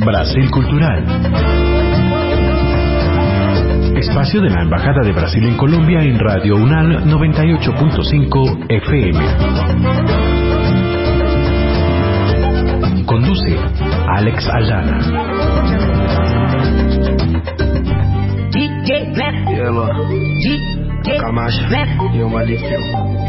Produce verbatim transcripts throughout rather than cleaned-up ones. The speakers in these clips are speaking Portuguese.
Brasil Cultural. Espacio de la Embajada de Brasil en Colombia en Radio UNAL noventa y ocho punto cinco F M. Conduce Alex Ayala. D J Black. D J Camacho. E o Malifio.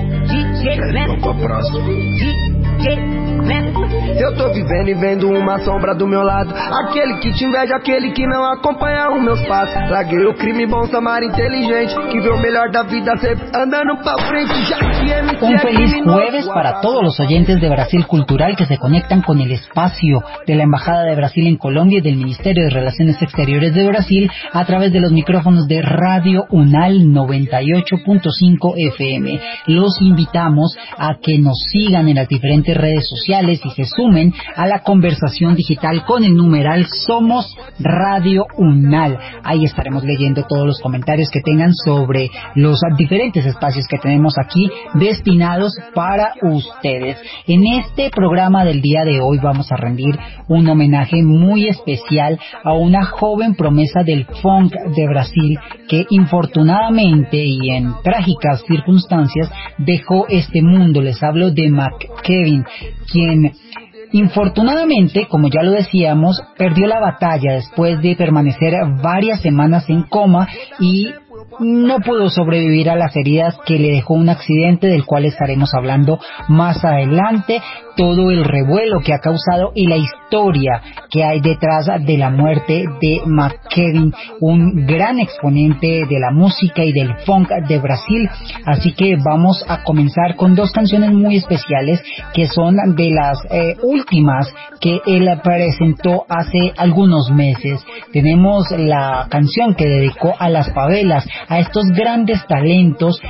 D J Black. Vamos pra próxima. D J Eu tô vivendo e vendo uma sombra do meu lado. Aquele que te inveja, aquele que não acompanha os meus passos. Larguei o crime, bom samar inteligente, que vê o melhor da vida sempre andando pra frente. Já que M C Un feliz jueves para todos los oyentes de Brasil Cultural que se conectan con el espacio de la Embajada de Brasil en Colombia y del Ministerio de Relaciones Exteriores de Brasil a través de los micrófonos de Radio UNAL noventa y ocho punto cinco F M. Los invitamos a que nos sigan en las diferentes redes sociales y se sumen a la conversación digital con el numeral Somos Radio UNAL. Ahí estaremos leyendo todos los comentarios que tengan sobre los diferentes espacios que tenemos aquí destinados para ustedes. En este programa del día de hoy vamos a rendir un homenaje muy especial a una joven promesa del funk de Brasil que infortunadamente y en trágicas circunstancias dejó este mundo. Les hablo de McKevin, quien infortunadamente, como ya lo decíamos, perdió la batalla después de permanecer varias semanas en coma y no pudo sobrevivir a las heridas que le dejó un accidente del cual estaremos hablando más adelante, todo el revuelo que ha causado y la historia que hay detrás de la muerte de McKevin, un gran exponente de la música y del funk de Brasil. Así que vamos a comenzar con dos canciones muy especiales que son de las eh, últimas que él presentó hace algunos meses. Tenemos la canción que dedicó a las favelas, a estos grandes talentos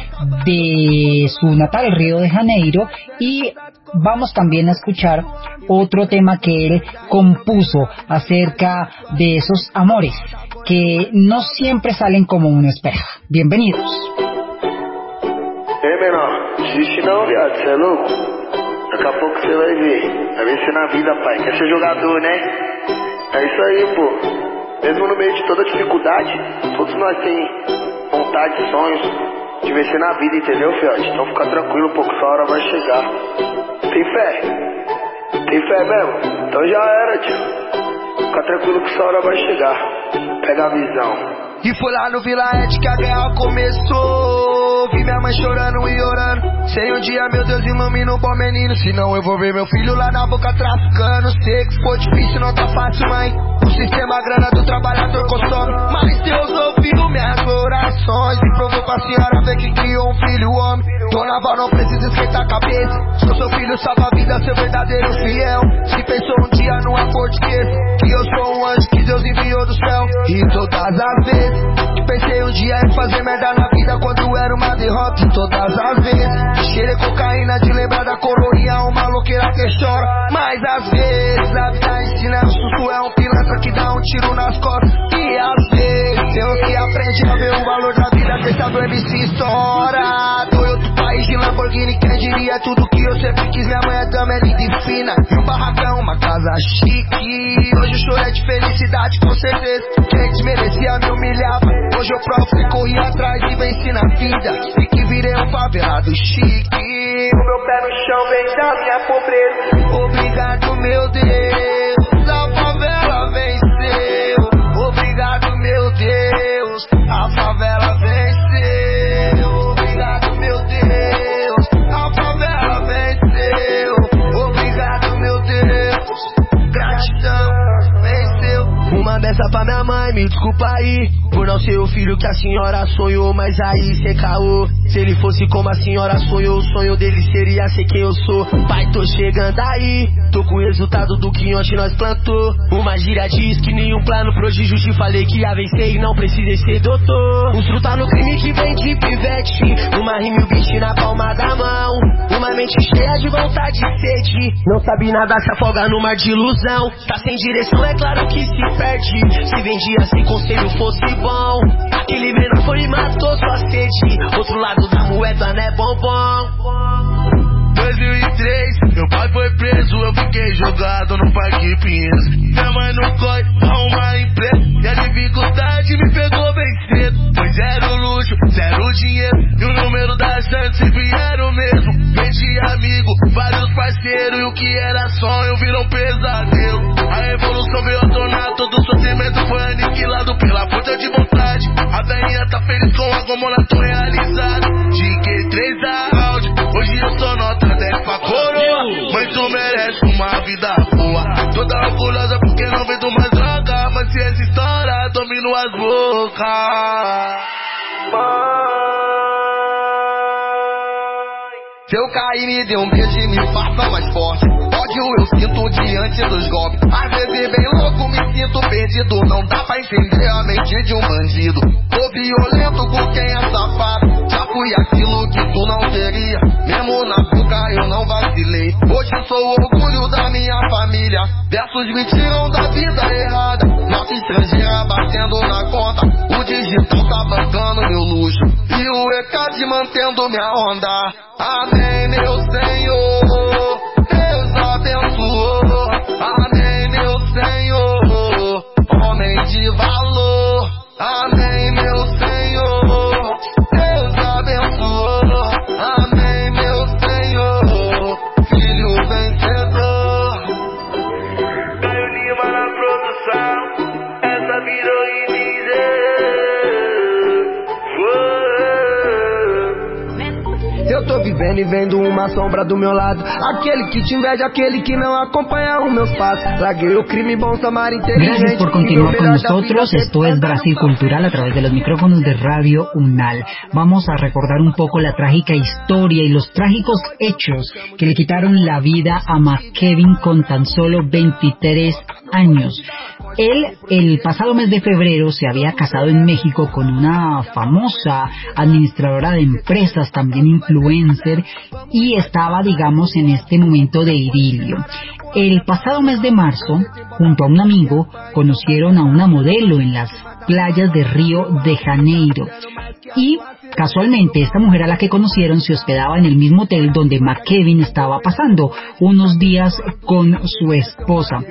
de su natal Río de Janeiro, y vamos también a escuchar otro tema que él compuso acerca de esos amores que no siempre salen como uno espera. Bienvenidos. Ei, menor, desiste não, viado, cê é louco? Daqui a pouco você vai ver, vai vencer na vida, pai. Quer ser jogador, né? É isso aí, pô. Mesmo no meio de toda dificuldade, todos nós temos vontade, sonhos de vencer na vida, entendeu, fiote? Então fica tranquilo, pô, que essa hora vai chegar. Tem fé? Tem fé mesmo? Então já era, tio. Fica tranquilo que essa hora vai chegar. Pega a visão. E foi lá no Vila Ed que a guerra começou. Vi minha mãe chorando e orando. Sei um dia, meu Deus, ilumina um bom menino. Senão eu vou ver meu filho lá na boca traficando. Sei que ficou difícil, não tá fácil, mãe. O sistema, a grana do trabalhador consome. Mas Deus ouviu minhas orações e provou pra senhora ver que criou um filho homem. Dona Val, não precisa esquentar a cabeça. Sou seu filho, salva a vida, seu verdadeiro fiel. Se pensou um dia no amor, te esqueça que eu sou um anjo que Deus enviou do céu. E todas as vezes pensei um dia em fazer merda na vida quando era uma derrota. E todas as vezes cheirei cocaína de lembrar da coroinha, uma louqueira que chora. Mas às vezes a vida ensina, o susto é um pilantra que dá um tiro nas costas. E às vezes tem uns que aprende a ver o valor da vida, deixa do M C estoura. Tô em outro país de Lamborghini, quem diria tudo que eu sempre quis. Minha mãe também é linda e fina, e um barracão, uma casa chique. Hoje o choro é de felicidade, com certeza. Quem desmerecia me humilhava, hoje eu provo que corri atrás e venci na vida. E que virei um favelado chique. O meu pé no chão vem da minha pobreza. Obrigado, meu Deus, a favela venceu. Obrigado, meu Deus, a favela venceu. Obrigado, meu Deus, a favela venceu. Obrigado, meu Deus, gratidão, venceu. Uma dessa pra minha mãe, me desculpa aí por não ser o filho que a senhora sonhou. Mas aí cê caô, se ele fosse como a senhora sonhou, o sonho dele seria ser quem eu sou. Pai, tô chegando aí, tô com o resultado do que ontem nós plantou. Uma gíria diz que nenhum plano prodígio, te falei que ia vencer e não precisei ser doutor. Um fruta no crime que vem de pivete, uma rima e o beat na palma da mão. Uma mente cheia de vontade e sede, não sabe nada, se afoga no mar de ilusão. Tá sem direção, é claro que se perde. Se vendia se conselho fosse bom, aquele menor foi e matou sua sede. Outro lado da moeda não é bombom. dois mil e três, meu pai foi preso, eu fiquei jogado no Parque Pinheiros. Minha mãe no corre, arrumar emprego, e a dificuldade me pegou bem cedo. Foi zero luxo, zero dinheiro, e o número da chance sempre era o mesmo. Perdi amigo, vários parceiros, e o que era sonho virou um pesadelo. A revolução veio a tornar todo o sofrimento foi aniquilado pela força de vontade. A velhinha tá feliz com a gomona, tô realizado. De Q três da Audi, hoje eu sou nota dez pra coroa. Mas tu merece uma vida boa, toda orgulhosa porque não vendo mais droga. Mas se essa história domino as bocas. Se eu cair, me dê um beijo e me faça mais forte. Ódio eu sinto diante dos golpes. Às vezes bem louco, me sinto perdido. Não dá pra entender a mente de um bandido. Tô violento com quem é safado. Já fui aquilo que tu não queria. Mesmo na boca eu não vacilei. Hoje sou o orgulho da minha família. Versos me tiram da vida errada. Nossa estrangeira batendo na conta. O digital tá bancando meu luxo. E o E K D mantendo minha onda. Amém, meu Senhor, Deus abençoou. Amém, meu Senhor, homem de valor. Amém, meu Senhor, Deus abençoou. Amém, meu Senhor, filho vencedor. Caio Lima na produção, essa virou eu tô vivendo e vendo uma sombra do meu lado. Aquele que te inveja, aquele que não acompanha os meus passos. Larguei o crime, bom samar inteligente. Gracias por continuar con nosotros. Esto es Brasil Cultural a través de los micrófonos de Radio UNAL. Vamos a recordar un poco la trágica historia y los trágicos hechos que le quitaron la vida a McKevin con tan solo veintitrés años. Él, el pasado mes de febrero, se había casado en México con una famosa administradora de empresas, también influencer, y estaba, digamos, en este momento de idilio. El pasado mes de marzo, junto a un amigo, conocieron a una modelo en las playas de Río de Janeiro. Y casualmente esta mujer a la que conocieron se hospedaba en el mismo hotel donde McKevin estaba pasando unos días con su esposa.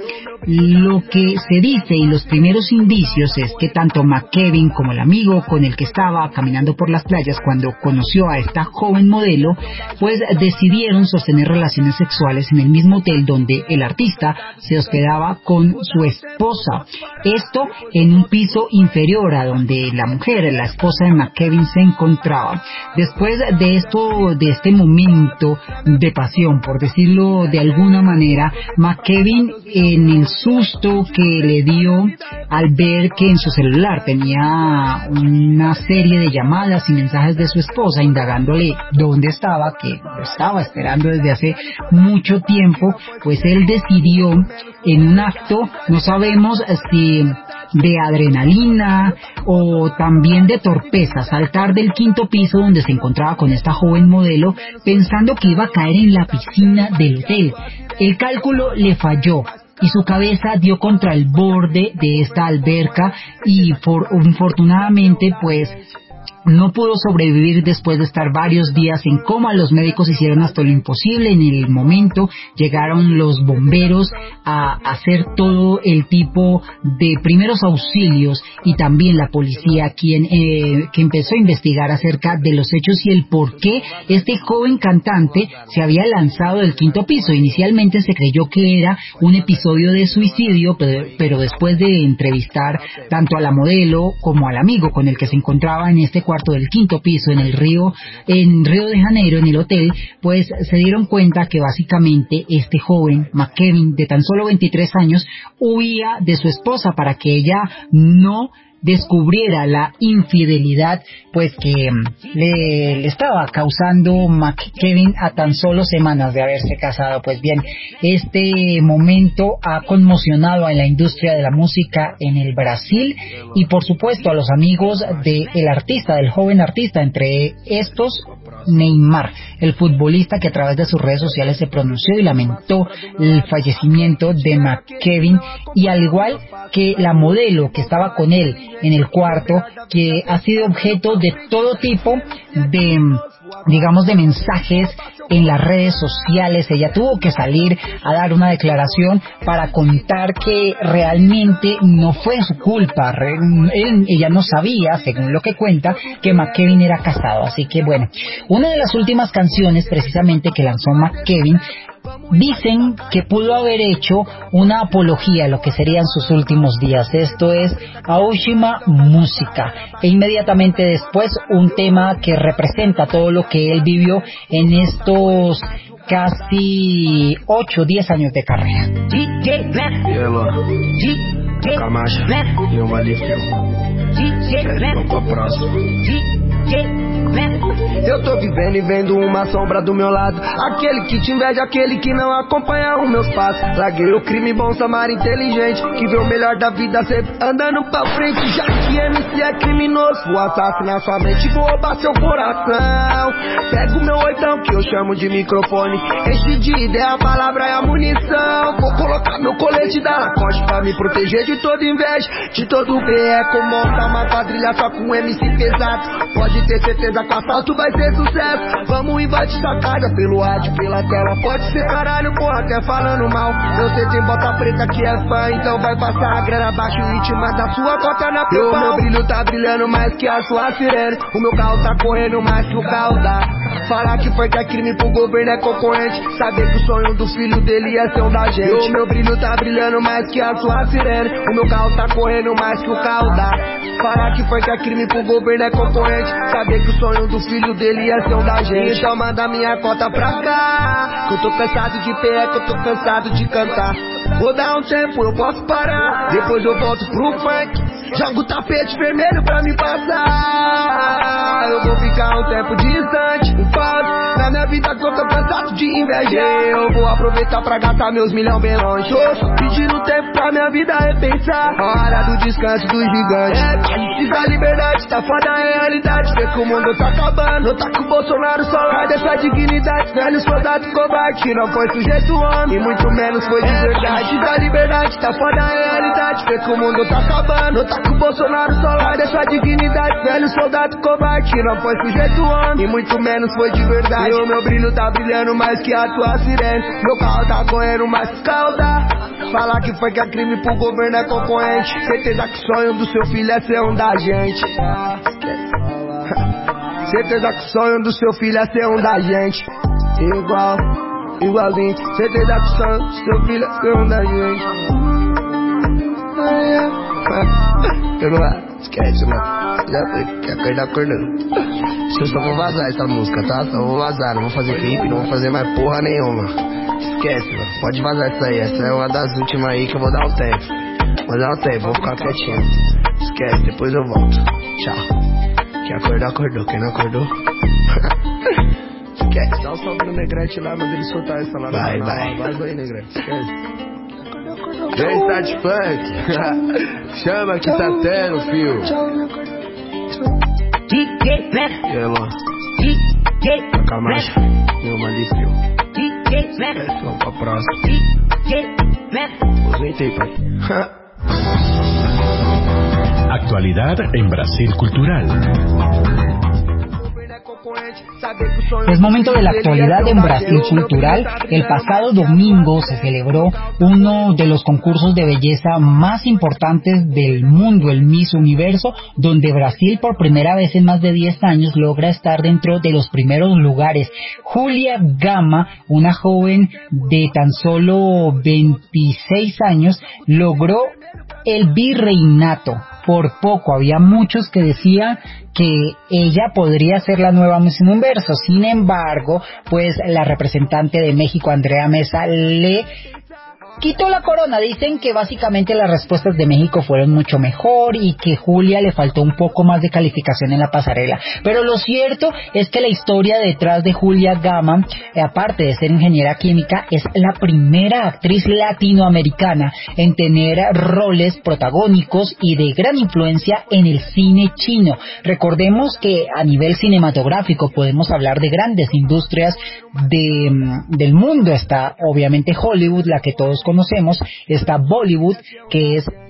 Lo que se dice y los primeros indicios es que tanto McKevin como el amigo con el que estaba caminando por las playas cuando conoció a esta joven modelo, pues decidieron sostener relaciones sexuales en el mismo hotel donde el artista se hospedaba con su esposa. Esto en un piso inferior a donde la mujer, la esposa de McKevin, se encontraba. Después de esto, de este momento de pasión, por decirlo de alguna manera, McKevin, en el susto que le dio al ver que en su celular tenía una serie de llamadas y mensajes de su esposa indagándole dónde estaba, que lo estaba esperando desde hace mucho tiempo, pues él decidió en un acto, no sabemos si de adrenalina o también de torpeza, saltar del quinto piso donde se encontraba con esta joven modelo pensando que iba a caer en la piscina del hotel. El cálculo le falló y su cabeza dio contra el borde de esta alberca y for, infortunadamente pues no pudo sobrevivir después de estar varios días en coma. Los médicos hicieron hasta lo imposible. En el momento llegaron los bomberos a hacer todo el tipo de primeros auxilios y también la policía quien eh, que empezó a investigar acerca de los hechos y el por qué este joven cantante se había lanzado del quinto piso. Inicialmente se creyó que era un episodio de suicidio, pero, pero después de entrevistar tanto a la modelo como al amigo con el que se encontraba en este cuarto del quinto piso en el río, en Río de Janeiro, en el hotel, pues se dieron cuenta que básicamente este joven, McKevin, de tan solo veintitrés años, huía de su esposa para que ella no descubriera la infidelidad pues que le, le estaba causando McKevin a tan solo semanas de haberse casado. Pues bien, este momento ha conmocionado a la industria de la música en el Brasil y por supuesto a los amigos del artista, del joven artista, entre estos Neymar, el futbolista que a través de sus redes sociales se pronunció y lamentó el fallecimiento de McKevin, y al igual que la modelo que estaba con él en el cuarto, que ha sido objeto de todo tipo de, digamos, de mensajes en las redes sociales. Ella tuvo que salir a dar una declaración para contar que realmente no fue su culpa. Él, ella no sabía, según lo que cuenta, que McKevin era casado. Así que bueno, una de las últimas canciones precisamente que lanzó McKevin, dicen que pudo haber hecho una apología a lo que serían sus últimos días. Esto es Aoshima Música, e inmediatamente después un tema que representa todo lo que él vivió en estos casi ocho o diez años de carrera. Camacha, e uma Malífio. Vamos pra próxima. Eu tô vivendo e vendo uma sombra do meu lado. Aquele que te inveja, aquele que não acompanha os meus passos. Larguei o crime, bom samar inteligente, que vê o melhor da vida sempre andando pra frente. Já que M C é criminoso, vou assassinar sua mente, vou roubar seu coração. Pego meu oitão, que eu chamo de microfone, enche de ideia, a palavra é a munição. Vou colocar meu colete da Lacoste pra me proteger de toda inveja, de todo B E. Como montar uma quadrilha só com M C pesado. Pode ter certeza que o assalto vai ser sucesso. Vamos invadir sua casa pelo rádio, pela tela. Pode ser caralho, porra, até falando mal. Eu sei tem bota preta que é fã, então vai passar a grana abaixo e te manda a sua cota na pau. O meu brilho tá brilhando mais que a sua sirene. O meu carro tá correndo mais que o carro dá. Falar que foi que é crime pro governo é concorrente. Saber que o sonho do filho dele é ser um da gente. O meu brilho tá brilhando mais que a sua sirene. O meu carro tá correndo mais que o carro dá. Falar que foi que é crime pro governo é concorrente. Saber que o sonho do filho dele é ser um da gente. Então manda minha cota pra cá, que eu tô cansado de P E, que eu tô cansado de cantar. Vou dar um tempo, eu posso parar, depois eu volto pro funk. Jogo o tapete vermelho pra me passar. Eu vou ficar um tempo distante, um passo na minha vida que eu tô cansado de invejar. Eu vou aproveitar pra gastar meus milhão bem longe. Tô só pedindo tempo pra minha vida repensar. Hora do descanso do gigante. É, precisa liberdade, tá foda a realidade. Vê que o mundo tá acabando, tá com o Bolsonaro só lá. Dessa dignidade, velho soldado covarde, que não foi sujeito homem, e muito menos foi de verdade. Precisa liberdade, tá foda a realidade. Vê que o mundo tá acabando, tá com o Bolsonaro só lá. Dessa dignidade, velho soldado covarde, que não foi sujeito homem, e muito menos foi de verdade. E o meu brilho tá brilhando mais que a tua sirene. Meu carro tá correndo mais que calda. Falar que foi que é crime pro governo é concorrente. Certeza que o sonho do seu filho é ser um da gente. Certeza que o sonho do seu filho é ser um da gente. Igual, igualzinho. Certeza que o sonho do seu filho é ser um da gente. Eu não é, esquece, mano. Já sei, quer acordar acordando. Eu só vou vazar essa música, tá? Só vou vazar, não vou fazer clipe, não vou fazer mais porra nenhuma. Esquece, mano. Pode vazar essa aí, essa é uma das últimas aí que eu vou dar um tempo. Vou dar um tempo, vou ficar quietinho. Esquece, depois eu volto. Tchau. Quem acordou, acordou. Quem não acordou... Esquece. Dá um salve no Negrete lá, manda ele soltar essa lá. Vai, vai. Vai, vai, Negrete. Esquece. Vem, tá de funk. Chama que tá tendo, fio. E aí, Luan? Camacha, e uma Malífio. Vamos pra próxima. Aposentei, pai. Actualidad en Brasil Cultural. Es momento de la actualidad en Brasil Cultural. El pasado domingo se celebró uno de los concursos de belleza más importantes del mundo, el Miss Universo, donde Brasil por primera vez en más de diez años logra estar dentro de los primeros lugares. Julia Gama, una joven de tan solo veintiséis años, logró el virreinato. Por poco, había muchos que decían que ella podría ser la nueva Miss Universo. Sin embargo, pues la representante de México, Andrea Mesa, le quitó la corona. Dicen que básicamente las respuestas de México fueron mucho mejor y que Julia le faltó un poco más de calificación en la pasarela. Pero lo cierto es que la historia detrás de Julia Gama, eh, aparte de ser ingeniera química, es la primera actriz latinoamericana en tener roles protagónicos y de gran influencia en el cine chino. Recordemos que a nivel cinematográfico podemos hablar de grandes industrias de, del mundo. Está obviamente Hollywood, la que todos conocemos, está Bollywood, que es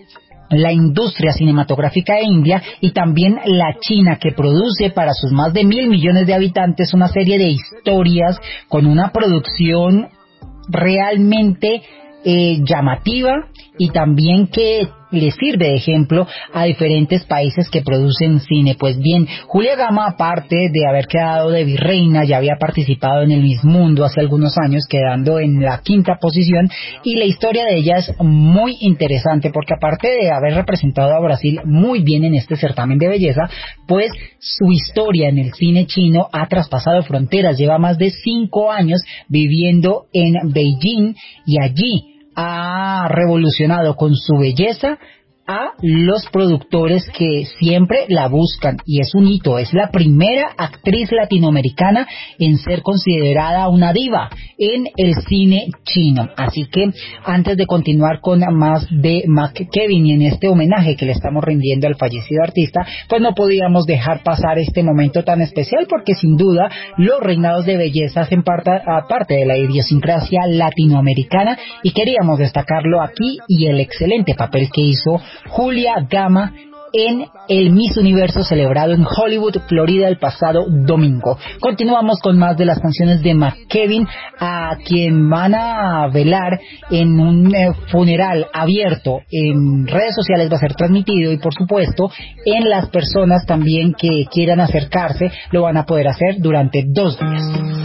la industria cinematográfica india y también la China, que produce para sus más de mil millones de habitantes una serie de historias con una producción realmente eh, llamativa y también que le sirve de ejemplo a diferentes países que producen cine. Pues bien, Julia Gama, aparte de haber quedado de virreina, ya había participado en el Miss Mundo hace algunos años, quedando en la quinta posición, y la historia de ella es muy interesante porque aparte de haber representado a Brasil muy bien en este certamen de belleza, pues su historia en el cine chino ha traspasado fronteras. Lleva más de cinco años viviendo en Beijing y allí ha revolucionado con su belleza a los productores que siempre la buscan, y es un hito. Es la primera actriz latinoamericana en ser considerada una diva en el cine chino. Así que antes de continuar con más de McKevin y en este homenaje que le estamos rindiendo al fallecido artista, pues no podíamos dejar pasar este momento tan especial, porque sin duda los reinados de belleza hacen parte, parte de la idiosincrasia latinoamericana, y queríamos destacarlo aquí, y el excelente papel que hizo Julia Gama en el Miss Universo celebrado en Hollywood, Florida, el pasado domingo. Continuamos con más de las canciones de McKevin, a quien van a velar en un eh, funeral abierto en redes sociales. Va a ser transmitido, y por supuesto en las personas también que quieran acercarse lo van a poder hacer durante dos días.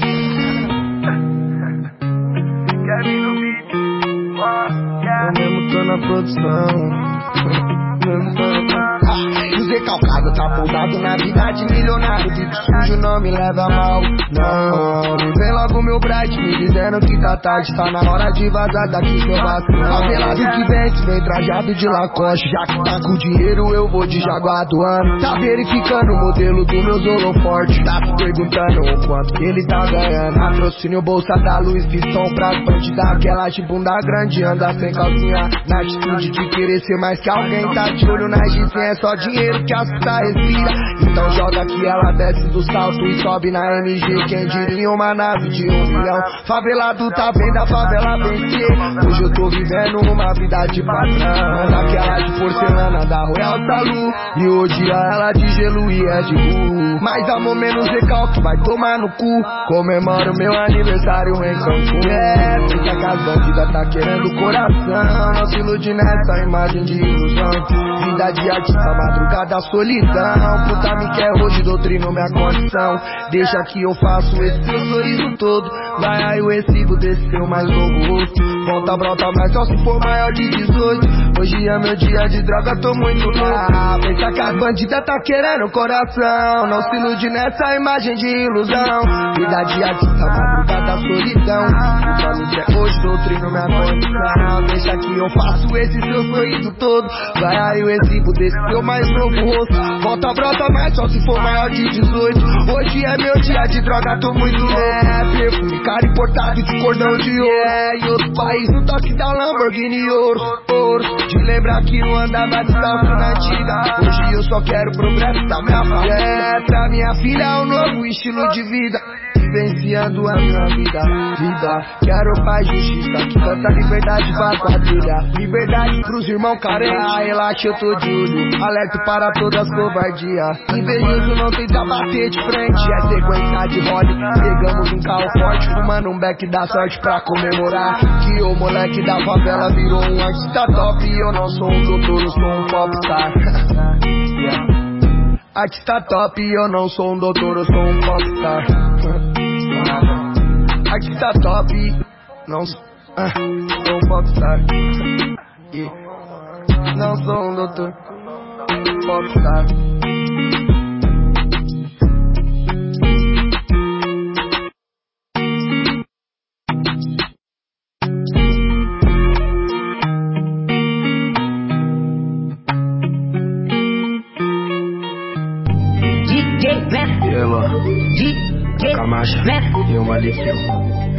Recalcado, tá pousado na vida de milionário. Vivo sujo, não me leva mal, não. Me vem logo meu bright, me dizendo que tá tarde. Tá na hora de vazar daqui, seu vacilão. Favelado que vem, vem trajado de Lacoste. Já que tá com dinheiro, eu vou de Jaguar do ano. Tá verificando o modelo do meu Zoloforte. Tá se perguntando o quanto que ele tá ganhando. Patrocínio bolsa da Louis Vuitton pra bandidas, aquela de bunda grande, anda sem calcinha. Na atitude de querer ser mais que alguém. Tá de olho na G cem, é só dinheiro que assusta, respira. Então joga que ela desce do salto e sobe na M G. Quem diria uma nave de um milhão. Favelado tá vendo a favela vencer. Hoje eu tô vivendo uma vida de patrão, daquela de porcelana da Royal Salu. E hoje ela de gelo e é de burro. Mais amor, menos recalque, vai tomar no cu. Comemoro meu aniversário em Cancún. É, pensa que as bandidas tá querendo o coração. Não se ilude nessa imagem de ilusão. Vida de artista, madrugada, solidão. Puta me quer hoje, doutrino minha condição. Deixa que eu faço esse seu sorriso todo. Vai aí o recibo desse seu mais novo rosto. Volta, brota, mas só se for maior de dezoito. Hoje é meu dia de droga, tô muito louco. Ah, pensa que as bandidas tá querendo o coração. Não se ilude nessa imagem de ilusão. Vida de artista, madrugada, solidão. Puta me quer hoje, doutrino minha condição. Deixa que eu faço esse seu sorriso todo. Vai aí o recibo desse seu mais novo rosto. Volta, brota, mas só se for maior de dezoito. Hoje é meu dia de droga, tô muito louco. É, perfume caro importado de cordão de ouro. É, e outro país no toque da Lamborghini ouro, ouro. De lembrar que eu andava de salto na antiga. Hoje eu só quero progresso da minha família. É, pra minha filha é um novo estilo de vida. Vivenciando a minha vida, vida. Quero paz, justiça, que tanta liberdade pra quadrilha. Liberdade pros irmãos carentes. Ah, relaxa, eu tô de olho. Alerta para todas as covardias. Invejoso não tenta bater de frente. É sequência de role. Pegamos um carro forte, fumando um beck da sorte pra comemorar que o moleque da favela virou um artista top. E eu não sou um doutor, eu sou um popstar. Yeah. Artista top, eu não sou um doutor, eu sou um popstar. Artista top, não sou, uh, sou um popstar. Yeah. Não sou um doutor, popstar. Camacha e uma lição.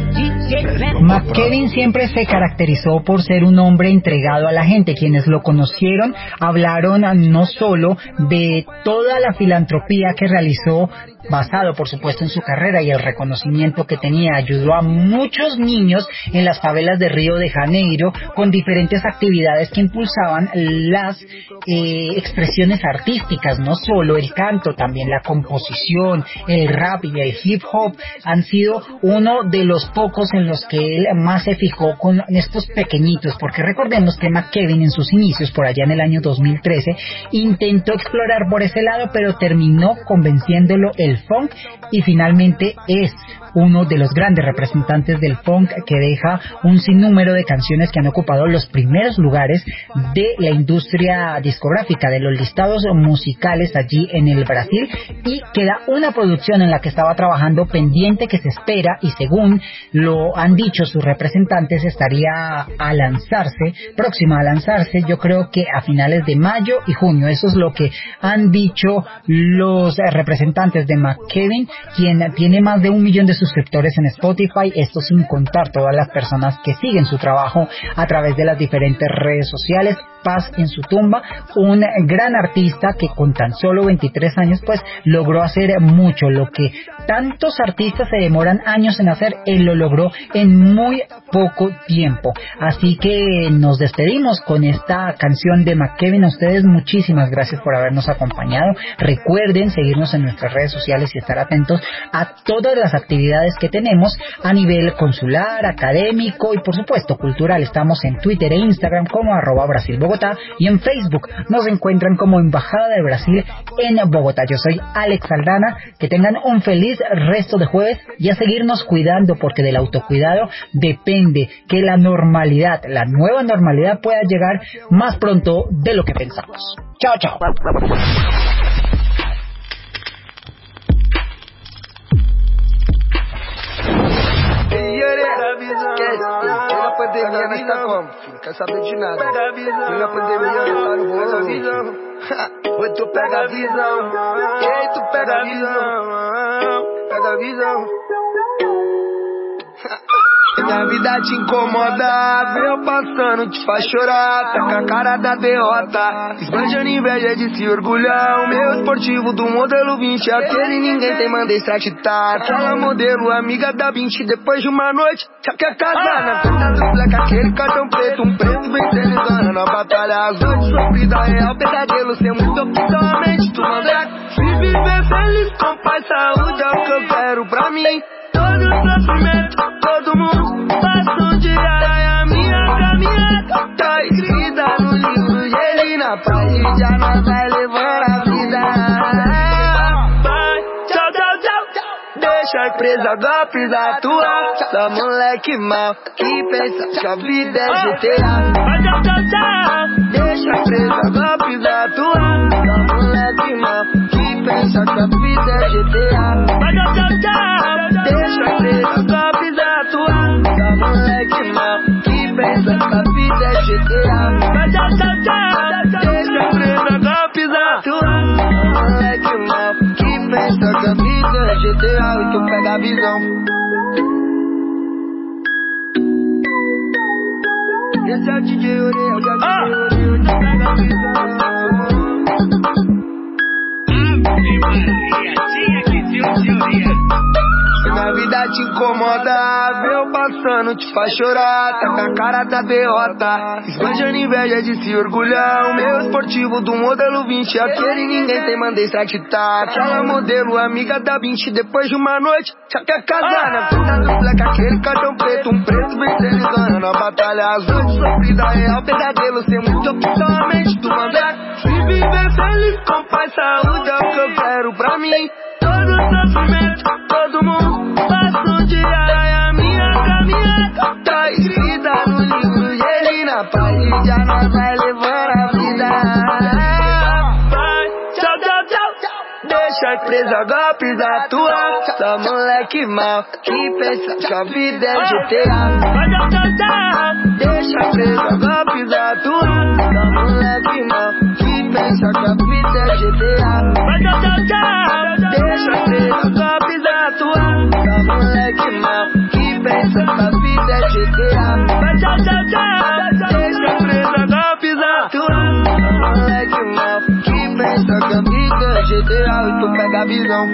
McKevin siempre se caracterizó por ser un hombre entregado a la gente. Quienes lo conocieron hablaron no solo de toda la filantropía que realizó, basado por supuesto en su carrera y el reconocimiento que tenía. Ayudó a muchos niños en las favelas de Río de Janeiro con diferentes actividades que impulsaban las eh, expresiones artísticas, no solo el canto, también la composición, el rap y el hip hop han sido uno de los pocos en los que él más se fijó con estos pequeñitos, porque recordemos que McKevin en sus inicios, por allá en el año dos mil trece, intentó explorar por ese lado, pero terminó convenciéndolo el funk y finalmente es uno de los grandes representantes del funk que deja un sinnúmero de canciones que han ocupado los primeros lugares de la industria discográfica, de los listados musicales allí en el Brasil, y queda una producción en la que estaba trabajando pendiente que se espera y según lo han dicho sus representantes estaría a lanzarse, próxima a lanzarse, yo creo que a finales de mayo y junio. Eso es lo que han dicho los representantes de McKevin, quien tiene más de un millón de suscriptores en Spotify, esto sin contar todas las personas que siguen su trabajo a través de las diferentes redes sociales. Paz en su tumba, un gran artista que con tan solo veintitrés años pues logró hacer mucho, lo que tantos artistas se demoran años en hacer, él lo logró en muy poco tiempo. Así que nos despedimos con esta canción de McKevin. A ustedes muchísimas gracias por habernos acompañado. Recuerden seguirnos en nuestras redes sociales y estar atentos a todas las actividades que tenemos a nivel consular, académico y por supuesto cultural. Estamos en Twitter e Instagram como arroba Brasil Bogotá y en Facebook nos encuentran como Embajada de Brasil en Bogotá. Yo soy Alex Aldana, que tengan un feliz resto de jueves y a seguirnos cuidando, porque del autocuidado depende que la normalidad, la nueva normalidad pueda llegar más pronto de lo que pensamos. Chao, chao. Pega a pandemia, nós tá como? Filho, quer saber de nada. Pega a pandemia, nós tá no bolo. Oi, tu pega a visão. Ei, tu pega a visão. Pega a visão. Minha vida te incomoda, vê eu passando, te faz chorar, tá com a cara da derrota, esbanjando inveja de se orgulhar. O meu esportivo do modelo vinte, aquele ninguém tem, mandei sete tá. Aquela modelo amiga da vinte, depois de uma noite, já quer casar. Na frente do black, aquele cartão preto, um preto bem felizando na batalha. As noites sofrida, real pesadelo, sem muito opção, a mente tu manda. Se viver feliz, com paz, saúde, é o que eu quero pra mim. Todo sofrimento, todo mundo passa um dia. E a minha caminhada tá escrita no livro de ele. Na paz já nós vai levando a vida. Vai, tchau, tchau, tchau, tchau. Deixa a empresa golpes atuar. Só moleque mal que pensa que a vida é G T A. Vai, tchau, tchau, tchau. Deixa a empresa golpes atuar. Só moleque mal que pensa que a vida é G T A. Vai, tchau, tchau, tchau. Deixa a empresa golpes atuar. Só moleque mal que pensa que a vida é G T A. Vai, tchau, tchau, tchau. Deixa a empresa golpes atuar. Só moleque mal que pensa que a vida é G T A. E tu pega a visão. Esse é o D J Orelha, D J Orelha, tu pega a visão. Tinha que ter um teoria. Se minha vida te incomoda, vê eu passando, te faz chorar, tá com a cara da derrota, esbanjando inveja de se orgulhar. O meu esportivo do modelo vinte, aquele ninguém tem, mandei sete tá. Aquela modelo amiga da vinte, depois de uma noite, já quer casar. Na frente do black, aquele cartão preto, um preto bem felizando na batalha. As noites sofrida, real pesadelo, sem muito opção, a mente tu manda. Se viver feliz, com paz, saúde, é o que eu quero pra mim. Todo sofrimento, todo mundo passa um dia. E a minha caminhada tá escrita no livro de ele. Na paz já nós vai levando a vida. Vai, tchau, tchau, tchau, tchau. Deixa a empresa golpes atuar. Só moleque mal que pensa que a vida é G T A. Vai, tchau, tchau, tchau. Deixa a empresa golpes atuar. Só moleque mal que pensa que a vida é G T A. Vai, tchau, tchau, tchau. Deixa a empresa golpes atuar. Só moleque mal que pensa que a vida ideal e tu pega a visão.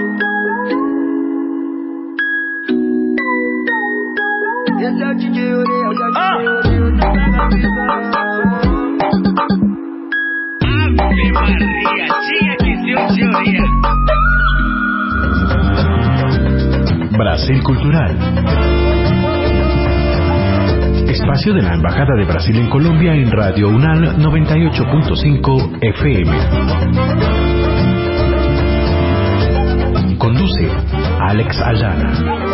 Esse é o D J Orelha, o D J Orelha, tu pega a visão. Ave Maria, tinha que ser o D J Orelha. Brasil Cultural. Espacio de la Embajada de Brasil en Colombia en Radio UNAL noventa y ocho punto cinco F M. Conduce Alex Ayala.